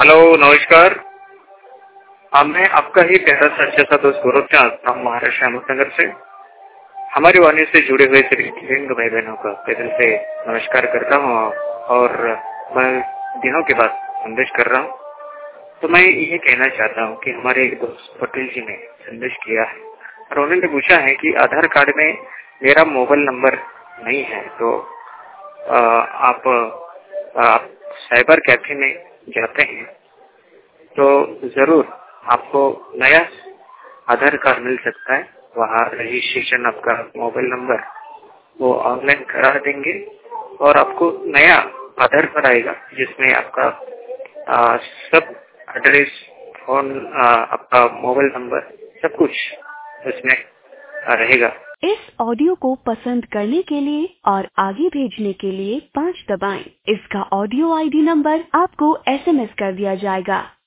Hello, नमस्कार। मैं आपका ही प्यारा सा अच्छा सा दोस्त गौरव चाँद महाराष्ट्र अहमदनगर से हमारी वाणी से जुड़े हुए सभी दिव्यांग भाई बहनों का दिल से नमस्कार करता हूँ। और मैं दिनों के बाद संदेश कर रहा हूँ। तो मैं ये कहना चाहता हूँ कि हमारे एक दोस्त पटेल जी ने संदेश किया है और उन्होंने पूछा है कि आधार कार्ड में मेरा मोबाइल नंबर नहीं है, तो आप साइबर कैफे में जाते हैं तो जरूर आपको नया आधार कार्ड मिल सकता है। वहाँ रजिस्ट्रेशन आपका मोबाइल नंबर वो ऑनलाइन करा देंगे और आपको नया आधार कार्ड आएगा जिसमें आपका सब एड्रेस, फोन, आपका मोबाइल नंबर, सब कुछ उसमें रहेगा। इस ऑडियो को पसंद करने के लिए और आगे भेजने के लिए 5 दबाएं। इसका ऑडियो आईडी नंबर आपको SMS कर दिया जाएगा।